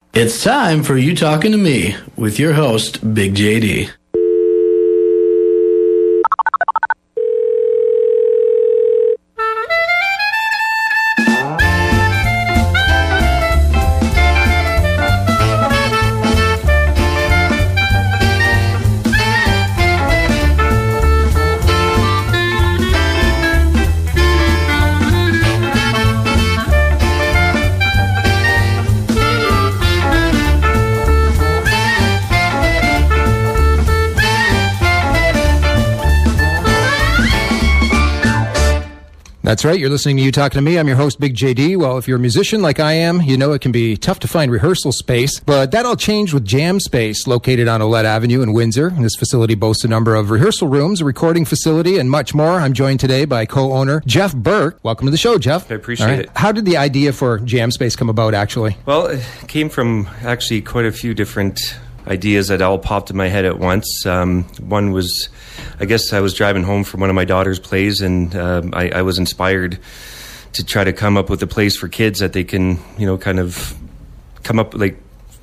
It's time for You Talking to Me with your host, Big JD. That's right. You're listening to You Talking to Me. I'm your host, Big JD. Well, if you're a musician like I am, you know it can be tough to find rehearsal space, but that all changed with Jam Space, located on Olette Avenue in Windsor. This facility boasts a number of rehearsal rooms, a recording facility, and much more. I'm joined today by co-owner Jeff Burke. Welcome to the show, Jeff. I appreciate it. How did the idea for Jam Space come about, actually? Well, it came from actually quite a few different ideas that all popped in my head at once. One was, I guess I was driving home from one of my daughter's plays, and I was inspired to try to come up with a place for kids that they can, kind of come up, like,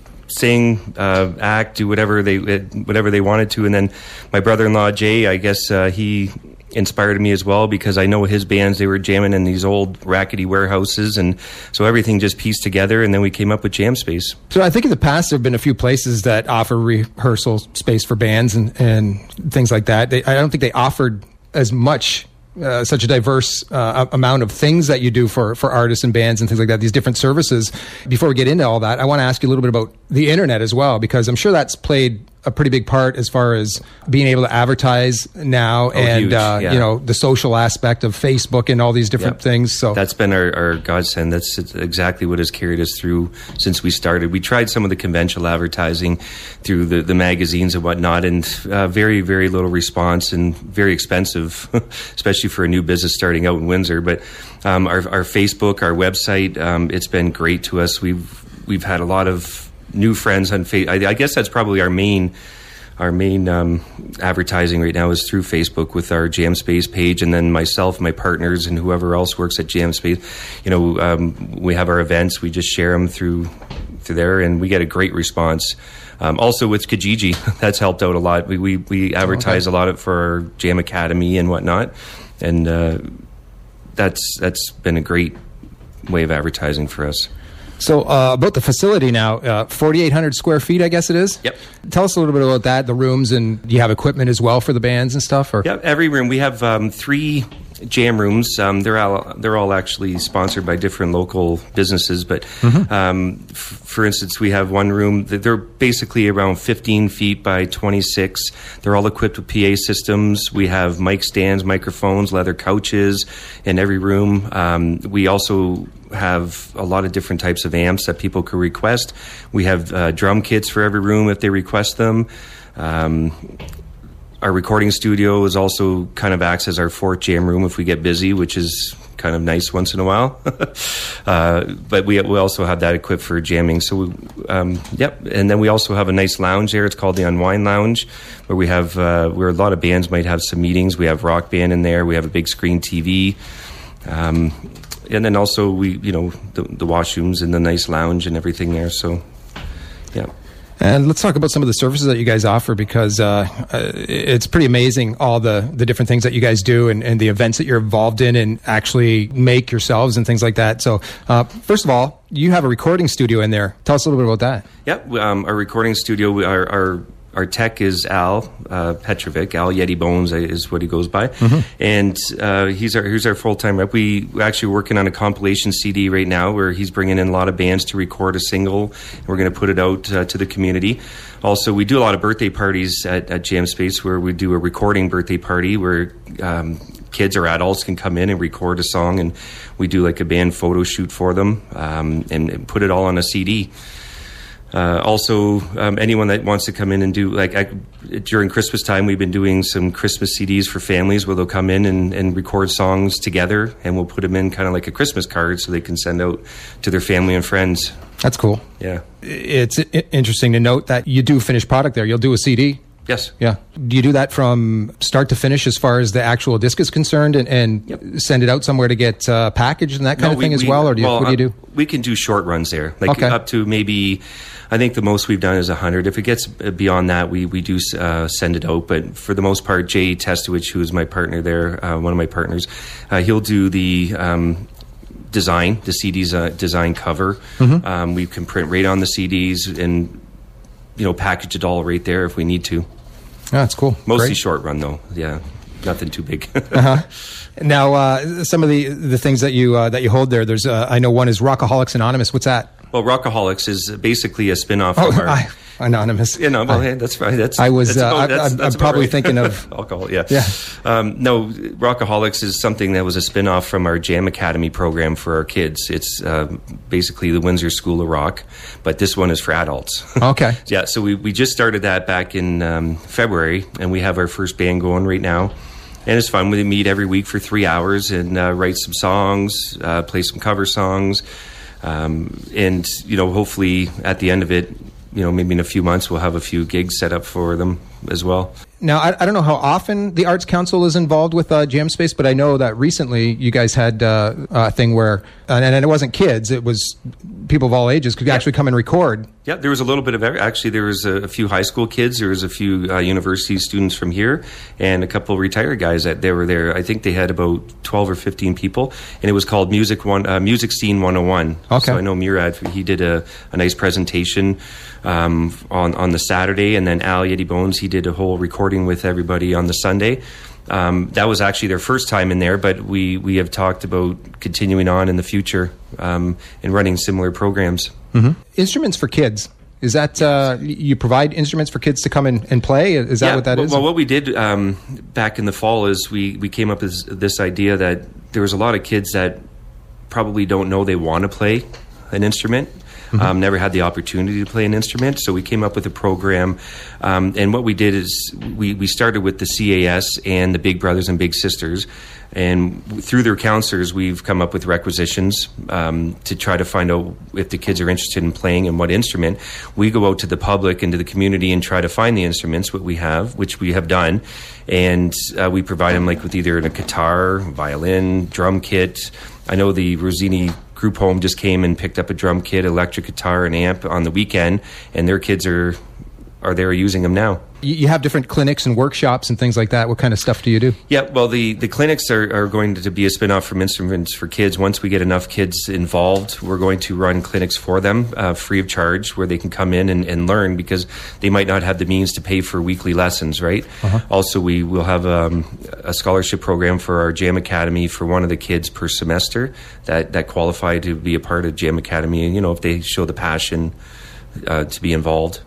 sing, act, do whatever they wanted to. And then my brother-in-law, Jay, I guess he inspired me as well, because I know his bands, they were jamming in these old rackety warehouses, and so everything just pieced together, and then we came up with Jam Space. So I think in the past there have been a few places that offer rehearsal space for bands and things like that. I don't think they offered as much such a diverse amount of things that you do for artists and bands and things like that, these different services. Before we get into all that, I want to ask you a little bit about the internet as well, because I'm sure that's played a pretty big part as far as being able to advertise now, and the social aspect of Facebook and all these different things. So that's been our godsend. That's exactly what has carried us through since we started. We tried some of the conventional advertising through the magazines and whatnot, and very, very little response, and very expensive, especially for a new business starting out in Windsor. But our Facebook, our website, it's been great to us. We've had a lot of new friends on Facebook. I guess that's probably our main advertising right now is through Facebook with our Jam Space page, and then myself, my partners, and whoever else works at Jam Space. We have our events. We just share them through there, and we get a great response. Also with Kijiji, that's helped out a lot. We advertise a lot for our Jam Academy and whatnot, and that's been a great way of advertising for us. So about the facility now, 4,800 square feet, I guess it is? Yep. Tell us a little bit about that, the rooms, and do you have equipment as well for the bands and stuff? Or? Yeah, every room. We have 3 jam rooms. They're all actually sponsored by different local businesses, but for instance, we have one room. They're basically around 15 feet by 26. They're all equipped with PA systems. We have mic stands, microphones, leather couches in every room. We also have a lot of different types of amps that people could request. We have drum kits for every room if they request them. Our recording studio is also kind of acts as our 4th jam room if we get busy, which is kind of nice once in a while. But we also have that equipped for jamming. So, and then we also have a nice lounge there. It's called the Unwind Lounge, where we have where a lot of bands might have some meetings. We have Rock Band in there. We have a big screen TV. And then also the washrooms and the nice lounge and everything there. So, yeah. And let's talk about some of the services that you guys offer, because it's pretty amazing all the different things that you guys do and the events that you're involved in and actually make yourselves and things like that. So first of all, you have a recording studio in there. Tell us a little bit about that. Yep. Our recording studio, our tech is Al Petrovic. Al Yeti Bones is what he goes by. And he's our full-time rep. We're actually working on a compilation CD right now where he's bringing in a lot of bands to record a single, and we're going to put it out to the community. Also, we do a lot of birthday parties at Jam Space, where we do a recording birthday party where kids or adults can come in and record a song, and we do like a band photo shoot for them and put it all on a CD. Also, anyone that wants to come in and do, during Christmas time, we've been doing some Christmas CDs for families where they'll come in and record songs together, and we'll put them in kind of like a Christmas card so they can send out to their family and friends. That's cool. Yeah. It's interesting to note that you do finished product there. You'll do a CD. Yes. Yeah. Do you do that from start to finish as far as the actual disc is concerned and send it out somewhere to get packaged and that kind of thing as well? Or what do you do? We can do short runs there, like up to maybe, I think the most we've done is 100. If it gets beyond that, we do send it out. But for the most part, Jay Testowich, who is my partner there, one of my partners, he'll do the design, the CD's design cover. We can print right on the CDs and, package it all right there if we need to. Oh, that's cool. Mostly Great. Short run, though. Yeah, nothing too big. Now, some of the things that you hold there. There's I know one is Rockaholics Anonymous. What's that? Well, Rockaholics is basically a spin-off from our... Anonymous. That's right. I'm probably thinking of alcohol. Yeah. No, Rockaholics is something that was a spin-off from our Jam Academy program for our kids. It's basically the Windsor School of Rock, but this one is for adults. Okay. Yeah. So we just started that back in February, and we have our first band going right now. And it's fun. We meet every week for 3 hours and write some songs, play some cover songs, and hopefully at the end of it, maybe in a few months we'll have a few gigs set up for them as well. Now, I don't know how often the Arts Council is involved with Jam Space, but I know that recently you guys had a thing where, and it wasn't kids, it was people of all ages could actually come and record. Yeah, there was a little bit of actually there was a few high school kids, there was a few university students from here, and a couple of retired guys that they were there. I think they had about 12 or 15 people, and it was called Music Scene 101. Okay. So I know Murad, he did a nice presentation on the Saturday, and then Al Yeti Bones, he did a whole recording with everybody on the Sunday. That was actually their first time in there, but we have talked about continuing on in the future and running similar programs. Instruments for kids. Is that you provide instruments for kids to come and play? Is that what that is? Well, what we did back in the fall is we came up with this idea that there was a lot of kids that probably don't know they want to play an instrument. Never had the opportunity to play an instrument, so we came up with a program. And what we did is we started with the CAS and the Big Brothers and Big Sisters, and through their counselors, we've come up with requisitions to try to find out if the kids are interested in playing and what instrument. We go out to the public and to the community and try to find the instruments, which we have done, and we provide them with either a guitar, violin, drum kit. I know the Rossini group home just came and picked up a drum kit, electric guitar, and amp on the weekend, and their kids are there using them now. You have different clinics and workshops and things like that. What kind of stuff do you do? Yeah, well, the clinics are going to be a spin-off from Instruments for Kids. Once we get enough kids involved, we're going to run clinics for them free of charge, where they can come in and learn, because they might not have the means to pay for weekly lessons, right? Also, we will have a scholarship program for our Jam Academy for one of the kids per semester that qualify to be a part of Jam Academy, and if they show the passion to be involved.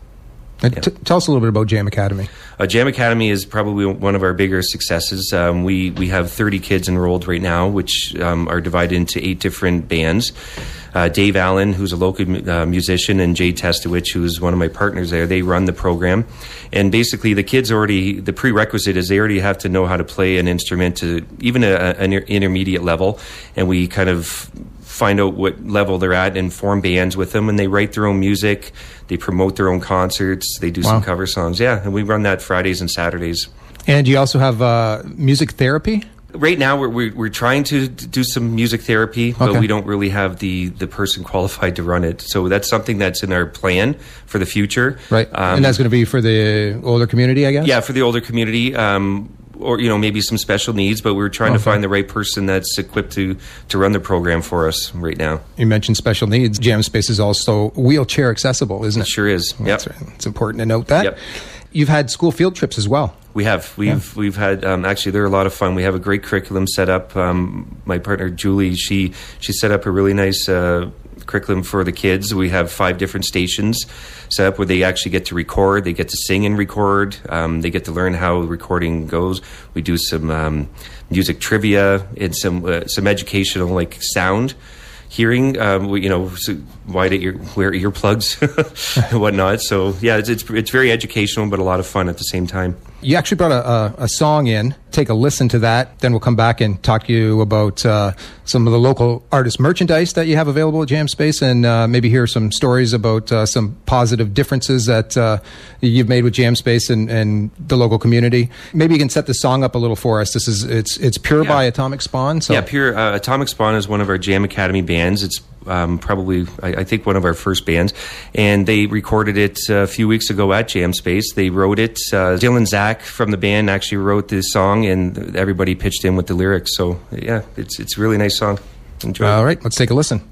Tell us a little bit about Jam Academy. Jam Academy is probably one of our bigger successes. We have 30 kids enrolled right now, which are divided into 8 different bands. Dave Allen, who's a local musician, and Jay Testowich, who's one of my partners there, they run the program. And basically the kids the prerequisite is they already have to know how to play an instrument to even an intermediate level. And we kind of find out what level they're at and form bands with them, and they write their own music, they promote their own concerts, they do some cover songs. Yeah, and we run that Fridays and Saturdays. And you also have music therapy? Right now we're trying to do some music therapy, but we don't really have the person qualified to run it. So that's something that's in our plan for the future. Right. And that's going to be for the older community, I guess? Yeah, for the older community. Or maybe some special needs, but we're trying to find the right person that's equipped to run the program for us right now. You mentioned special needs. Jam Space is also wheelchair accessible, isn't it? It sure is. That's right. It's important to note that. Yep. You've had school field trips as well. We have. We've had actually they're a lot of fun. We have a great curriculum set up. My partner Julie, she set up a really nice curriculum for the kids. We have 5 different stations set up where they actually get to record, they get to sing and record, they get to learn how recording goes. We do some music trivia and some educational sound hearing. So why do you wear earplugs and whatnot? So yeah, it's very educational, but a lot of fun at the same time. You actually brought a song in. Take a listen to that. Then we'll come back and talk to you about some of the local artist merchandise that you have available at Jam Space, and maybe hear some stories about some positive differences that you've made with Jam Space and the local community. Maybe you can set the song up a little for us. It's Pure by Atomic Spawn. So. Yeah, Pure. Atomic Spawn is one of our Jam Academy bands. It's probably, I think, one of our first bands, and they recorded it a few weeks ago at Jam Space. They wrote it. Dylan Zach from the band actually wrote this song, and everybody pitched in with the lyrics. So yeah, it's a really nice song. Enjoy. All right, let's take a listen.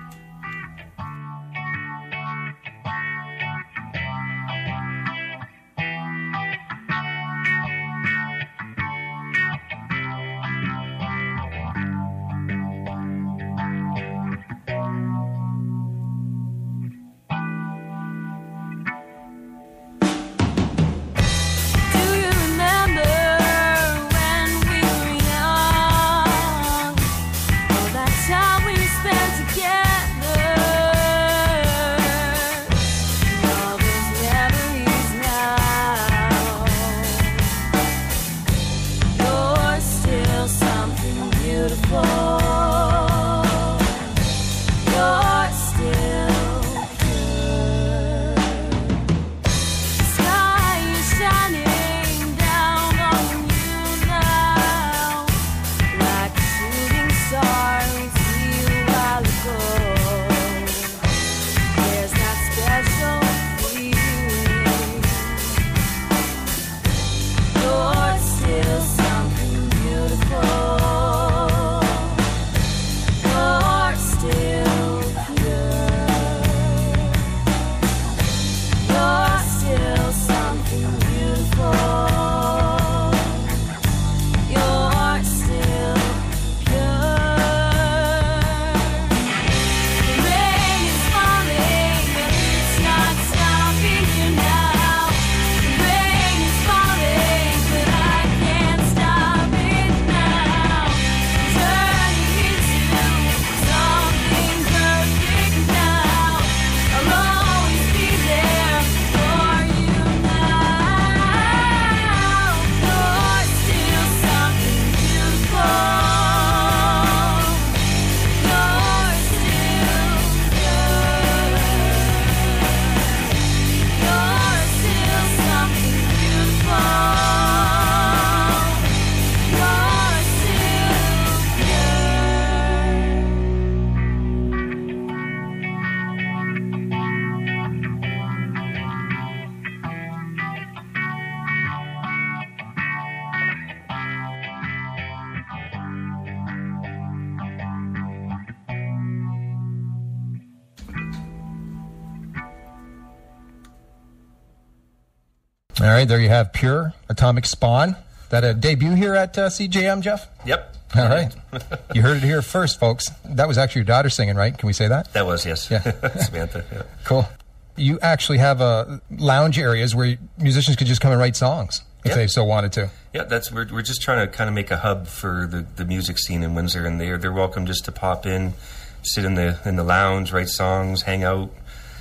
All right, there you have Pure, Atomic Spawn. That a debut here at CJM, Jeff? Yep. All right. You heard it here first, folks. That was actually your daughter singing, right? Can we say that? That was, yes. Yeah. Samantha, yeah. Cool. You actually have lounge areas where musicians could just come and write songs if they so wanted to. Yeah, we're just trying to kind of make a hub for the music scene in Windsor, and they're welcome just to pop in, sit in the lounge, write songs, hang out,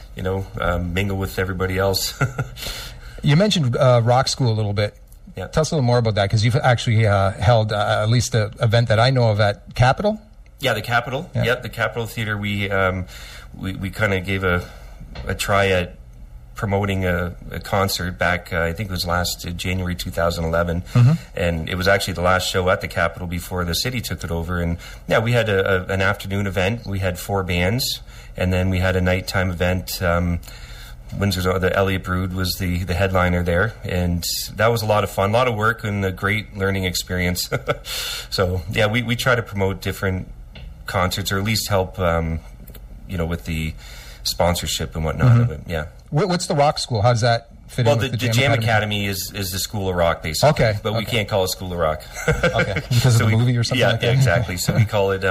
mingle with everybody else. You mentioned Rock School a little bit. Yeah. Tell us a little more about that, because you've actually held at least an event that I know of at Capitol. Yeah, the Capitol. Yeah. Yep, the Capitol Theatre. We kind of gave a try at promoting a concert back, I think it was last January 2011, and it was actually the last show at the Capitol before the city took it over. And yeah, we had an afternoon event. We had 4 bands, and then we had a nighttime event. Windsor's the Elliott Brood was the headliner there, and that was a lot of fun, a lot of work, and a great learning experience. So yeah, we try to promote different concerts, or at least help with the sponsorship and whatnot of it. Yeah. What's the Rock School? How does that fit in with the Jam Academy is the School of Rock, basically. Okay. But we can't call it School of Rock. Okay. Because of the movie or something like that? Yeah, exactly. So we call it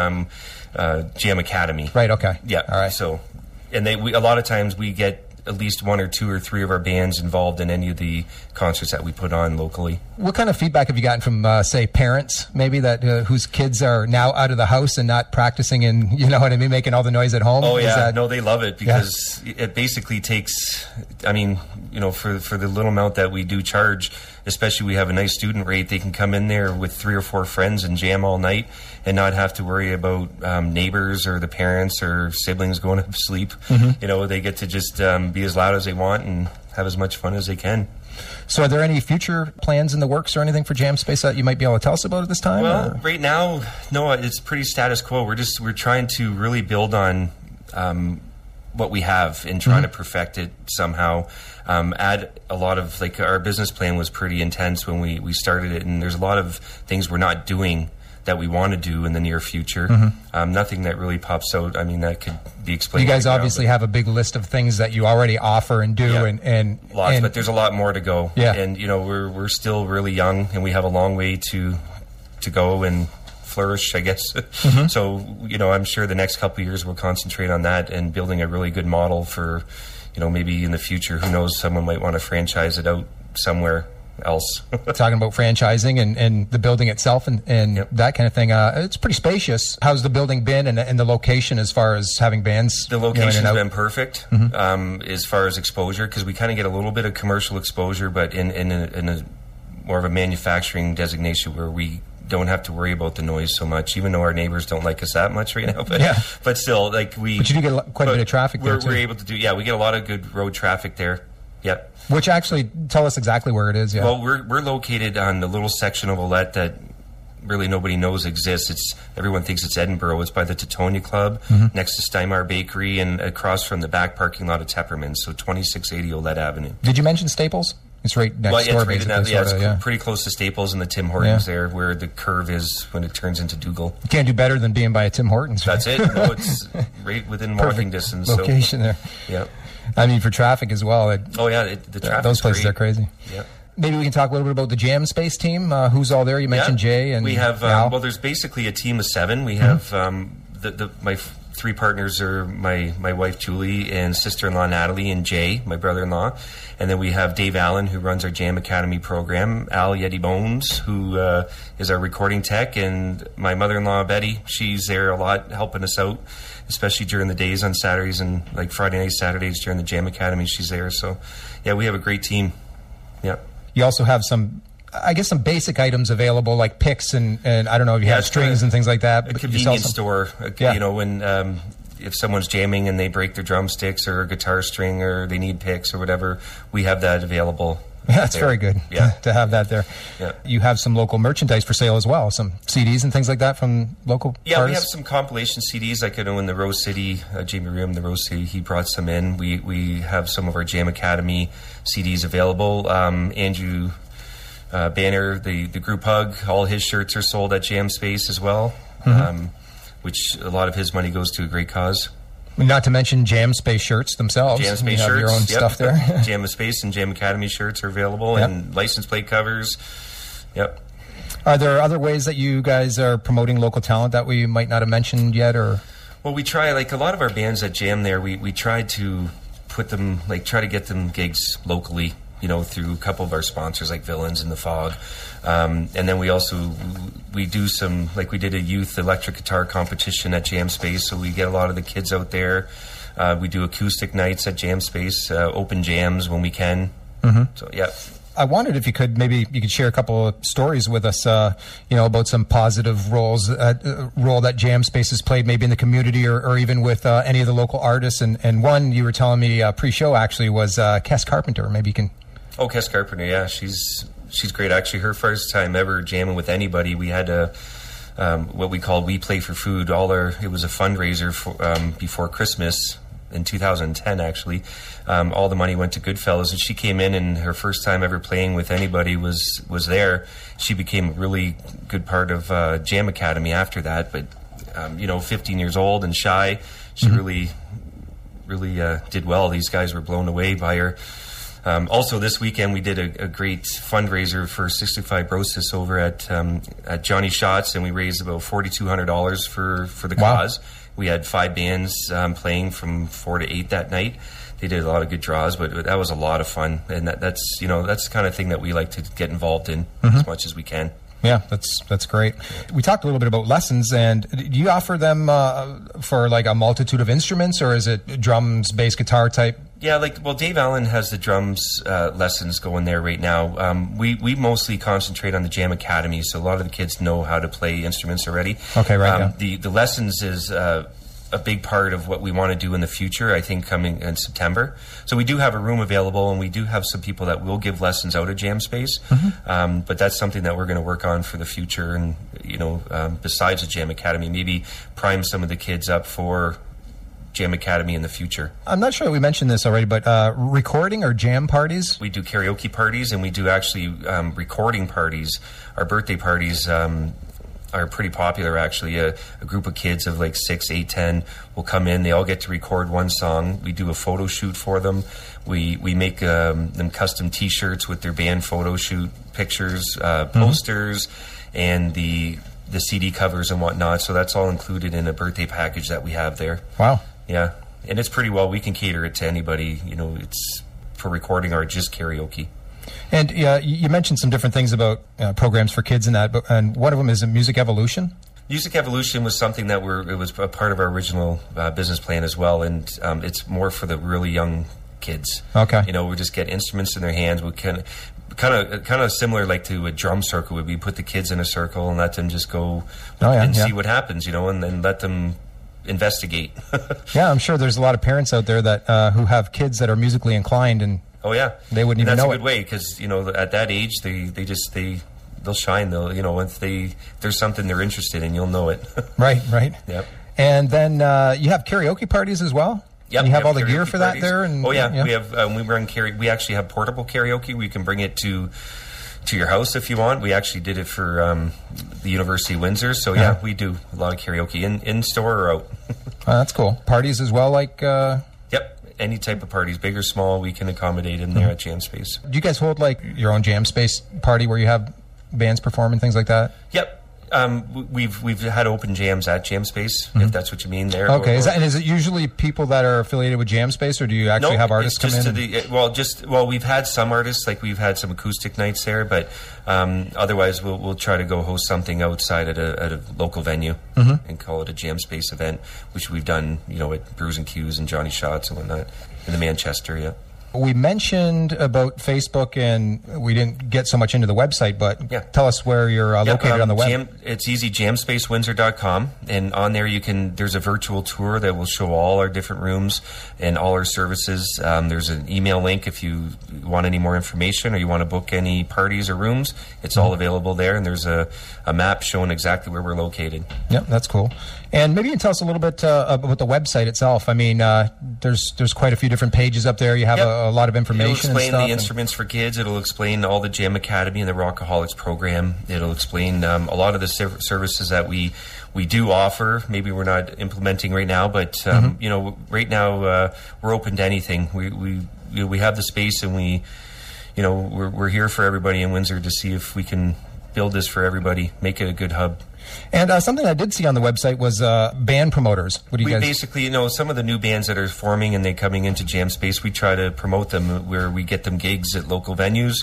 Jam Academy. Right, okay. Yeah. All right. So, and a lot of times we get at least 1 or 2 or 3 of our bands involved in any of the concerts that we put on locally. What kind of feedback have you gotten from, say, parents, maybe, that whose kids are now out of the house and not practicing and, making all the noise at home? Oh, yeah. No, they love it, because it basically takes, for the little amount that we do charge, especially we have a nice student rate. They can come in there with 3 or 4 friends and jam all night and not have to worry about neighbors or the parents or siblings going to sleep. They get to just be as loud as they want and have as much fun as they can. So are there any future plans in the works or anything for Jam Space that you might be able to tell us about at this time? Well, right now, no, it's pretty status quo. We're trying to really build on what we have and trying to perfect it somehow. Add a lot of, like, our business plan was pretty intense when we started it, and there's a lot of things we're not doing that we want to do in the near future. Nothing that really pops out. I mean, that could be explained. You guys obviously have a big list of things that you already offer and do, and lots, but there's a lot more to go. Yeah. And we're still really young, and we have a long way to go and flourish, I guess. So I'm sure the next couple of years we'll concentrate on that and building a really good model for maybe in the future. Who knows? Someone might want to franchise it out somewhere else. Talking about franchising and the building itself and that kind of thing. It's pretty spacious. How's the building been and the location as far as having bands? The location's been perfect as far as exposure, because we kind of get a little bit of commercial exposure, but in a more of a manufacturing designation where we don't have to worry about the noise so much, even though our neighbors don't like us that much right now. But still, like But you do get quite a bit of traffic there, too. We're able to do, we get a lot of good road traffic there. Yep. Which actually, tell us exactly where it is. Yeah. Well, we're located on the little section of Ouellette that really nobody knows exists. Everyone thinks it's Edinburgh. It's by the Teutonia Club, next to Steinmar Bakery, and across from the back parking lot of Tepperman. So 2680 Ouellette Avenue. Did you mention Staples? It's right next door. It's pretty close to Staples and the Tim Hortons there, where the curve is when it turns into Dougal. You can't do better than being by a Tim Hortons. Right? That's it. No, it's right within walking distance. Location there. Yeah. I mean, for traffic as well. The traffic. Those places are crazy. Yeah. Maybe we can talk a little bit about the Jam Space team. Who's all there? You mentioned Jay and we have. Al. Well, there's basically a team of 7. We have my 3 partners are my wife Julie and sister-in-law Natalie and Jay, my brother-in-law, and then we have Dave Allen, who runs our Jam Academy program. Al Yeti Bones, who is our recording tech, and my mother-in-law Betty. She's there a lot, helping us out, especially during the days on Saturdays and like Friday nights, Saturdays during the Jam Academy. She's there, so we have a great team. Yeah. You also have some basic items available, like picks and I don't know if you have strings and things like that. A convenience store, when if someone's jamming and they break their drumsticks or a guitar string or they need picks or whatever, we have that available. Yeah, that's very good to have that there. Yeah. You have some local merchandise for sale as well, some CDs and things like that from local artists? We have some compilation CDs. Like I know in the Rose City, Jamie Riam, the Rose City, he brought some in. We have some of our Jam Academy CDs available. Andrew Banner, the group hug, all his shirts are sold at Jam Space as well, which a lot of his money goes to a great cause. Not to mention Jam Space shirts themselves. Jam Space you have shirts, your own stuff there. Jam Space and Jam Academy shirts are available, and license plate covers. Yep. Are there other ways that you guys are promoting local talent that we might not have mentioned yet, or? Well, we try, like a lot of our bands that jam there, we try to put them, try to get them gigs locally, through a couple of our sponsors like Villains and The Fog. And then we do some, we did a youth electric guitar competition at Jam Space, so we get a lot of the kids out there. We do acoustic nights at Jam Space, open jams when we can. So, yeah. I wondered if you could share a couple of stories with us, about some positive role that Jam Space has played, maybe in the community or even with any of the local artists. And one you were telling me pre-show actually was Kes Carpenter. Maybe you can. Oh, Kes Carpenter, yeah, she's great. Actually, her first time ever jamming with anybody, we had what we call We Play for Food. It was a fundraiser for, before Christmas. In 2010, actually, all the money went to Goodfellas, and she came in, and her first time ever playing with anybody was there. She became a really good part of Jam Academy after that. But 15 years old and shy, she really did well. These guys were blown away by her. Also, this weekend we did a great fundraiser for cystic fibrosis over at Johnny Shots, and we raised about $4,200 for the cause. We had 5 bands playing from 4 to 8 that night. They did a lot of good draws, but that was a lot of fun, and that's the kind of thing that we like to get involved in as much as we can. Yeah, that's great. We talked a little bit about lessons, and do you offer them for like a multitude of instruments, or is it drums, bass, guitar type Yeah, Dave Allen has the drums lessons going there right now. We mostly concentrate on the Jam Academy, so a lot of the kids know how to play instruments already. Okay, right. The lessons is a big part of what we want to do in the future, I think, coming in September. So we do have a room available, and we do have some people that will give lessons out of Jam Space. But that's something that we're going to work on for the future, and besides the Jam Academy, maybe prime some of the kids up for Jam Academy in the future. I'm not sure that we mentioned this already, but recording or jam parties? We do karaoke parties, and we do actually recording parties. Our birthday parties are pretty popular, actually. A group of kids of 6, 8, 10 will come in. They all get to record one song. We do a photo shoot for them. We make them custom T-shirts with their band photo shoot pictures, posters, and the CD covers and whatnot. So that's all included in a birthday package that we have there. Wow. Yeah, and it's pretty well. We can cater it to anybody. It's for recording or just karaoke. And you mentioned some different things about programs for kids and that, and one of them is Music Evolution. Music Evolution was something that it was a part of our original business plan as well, and it's more for the really young kids. Okay. We just get instruments in their hands. We kind of similar to a drum circle. We put the kids in a circle and let them just go see what happens. And then let them investigate. Yeah, I'm sure there's a lot of parents out there that who have kids that are musically inclined, and oh yeah, they wouldn't even know it. That's a good way, because at that age they'll shine. They'll if there's something they're interested in, you'll know it. Right. Yep. And then you have karaoke parties as well. Yep, and you have all the gear for that there. And we have we run we actually have portable karaoke. We can bring it to your house if you want. We actually did it for the University of Windsor. So yeah, we do a lot of karaoke in store or out. That's cool. Parties as well, Yep, any type of parties, big or small, we can accommodate in there at Jam Space. Do you guys hold your own Jam Space party where you have bands perform and things like that? Yep. We've had open jams at Jam Space, if that's what you mean there. Okay, is it usually people that are affiliated with Jam Space, or do you actually have artists come in? We've had some artists, we've had some acoustic nights there, but otherwise we'll try to go host something outside at a local venue and call it a Jam Space event, which we've done, at Brews and Q's and Johnny Shots and whatnot in the Manchester. Yeah. We mentioned about Facebook, and we didn't get so much into the website, but tell us where you're located on the web. It's easy, jamspacewindsor.com, and on there there's a virtual tour that will show all our different rooms and all our services. There's an email link if you want any more information or you want to book any parties or rooms. It's all available there, and there's a map showing exactly where we're located. Yep, that's cool. And maybe you can tell us a little bit about the website itself. I mean, there's quite a few different pages up there. You have a lot of information. It'll explain and the instruments for kids. It'll explain all the Jam Academy and the Rockaholics program. It'll explain a lot of the services that we do offer. Maybe we're not implementing right now, but right now we're open to anything. We have the space, and we're here for everybody in Windsor to see if we can build this for everybody, make it a good hub. And something I did see on the website was band promoters. What do you guys... Basically, some of the new bands that are forming and they're coming into Jam Space, we try to promote them where we get them gigs at local venues.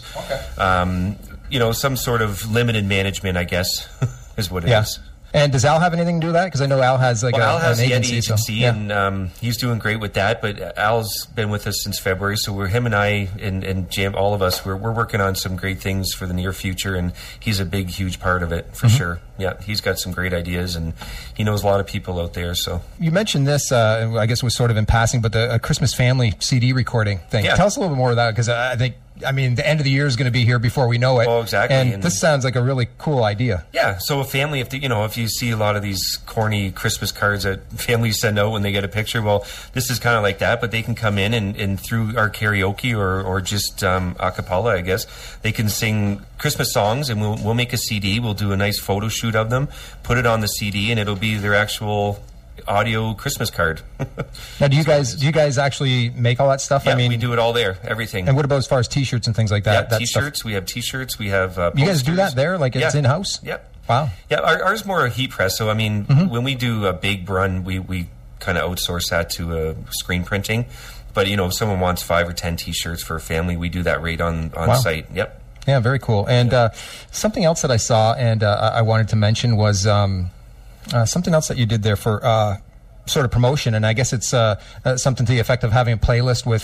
Okay. Some sort of limited management, I guess, is what it is. And does Al have anything to do with that? Because I know Al has Al has an the agency, and he's doing great with that. But Al's been with us since February, so him and I and Jam, all of us, we're working on some great things for the near future, and he's a big, huge part of it for sure. Yeah, he's got some great ideas, and he knows a lot of people out there. So you mentioned this, I guess it was sort of in passing, but the Christmas Family CD recording thing. Yeah. Tell us a little bit more of that, because I think. I mean, the end of the year is going to be here before we know it. Oh, exactly. And this sounds like a really cool idea. Yeah. So a family, if you see a lot of these corny Christmas cards that families send out when they get a picture, well, this is kind of like that. But they can come in and through our karaoke or just a cappella, I guess, they can sing Christmas songs, and we'll make a CD. We'll do a nice photo shoot of them, put it on the CD, and it'll be their actual audio Christmas card. Now, do you guys actually make all that stuff? Yeah, I mean, we do it all there, everything. And what about as far as T-shirts and things like that? Yeah, T-shirts. We have T-shirts. We have posters. You guys do that there, it's in house? Yep. Wow. Yeah, ours more a heat press. So I mean, when we do a big run, we kind of outsource that to screen printing. But if someone wants 5 or 10 T-shirts for a family, we do that right on site. Yep. Yeah, very cool. And something else that I saw and I wanted to mention was. Something else that you did there for sort of promotion, and I guess it's something to the effect of having a playlist with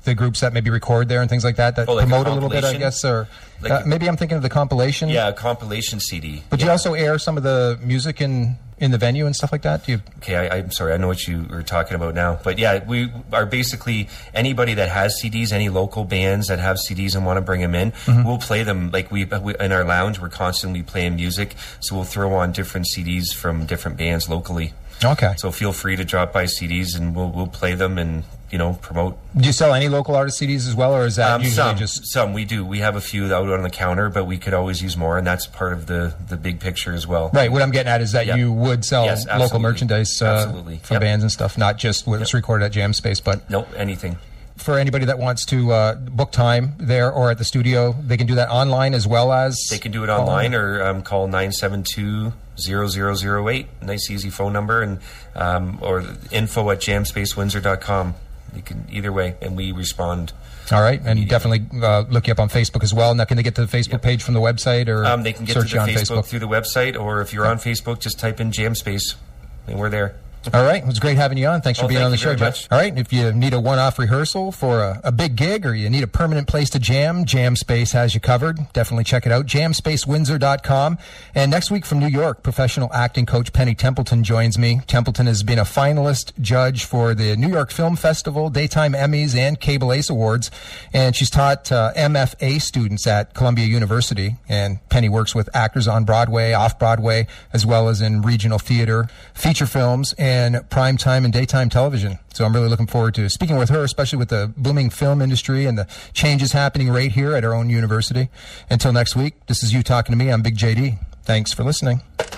the groups that maybe record there and things like that like promote a little bit, I guess, or like maybe I'm thinking of the compilation. Yeah, a compilation CD. But do you also air some of the music in the venue and stuff like that? Okay, I'm sorry, I know what you were talking about now. But yeah, we are basically anybody that has CDs, any local bands that have CDs and want to bring them in, we'll play them. Like we in our lounge, we're constantly playing music, so we'll throw on different CDs from different bands locally. Okay. So feel free to drop by CDs and we'll play them and promote. Do you sell any local artist CDs as well, or is that usually some we do? We have a few out on the counter, but we could always use more, and that's part of the big picture as well. Right. What I'm getting at is that you would sell local merchandise from bands and stuff, not just what's recorded at Jam Space, but anything. For anybody that wants to book time there or at the studio, they can do that online as well as... They can do it online or call 972-0008. Nice, easy phone number, and or info@jamspacewindsor.com. You can either way, and we respond. All right, and definitely look you up on Facebook as well. Now, can they get to the Facebook page from the website, or they can get to the Facebook through the website, or if you're on Facebook, just type in Jam Space, and we're there. All right. It was great having you on. Thanks for being on the show, Jeff. Much. All right. If you need a one-off rehearsal for a big gig or you need a permanent place to jam, Jam Space has you covered. Definitely check it out. JamSpaceWindsor.com. And next week from New York, professional acting coach Penny Templeton joins me. Templeton has been a finalist judge for the New York Film Festival, Daytime Emmys, and Cable Ace Awards. And she's taught MFA students at Columbia University. And Penny works with actors on Broadway, off-Broadway, as well as in regional theater, feature films, and primetime and daytime television. So I'm really looking forward to speaking with her, especially with the booming film industry and the changes happening right here at our own university. Until next week, this is You Talking to Me. I'm Big JD. Thanks for listening.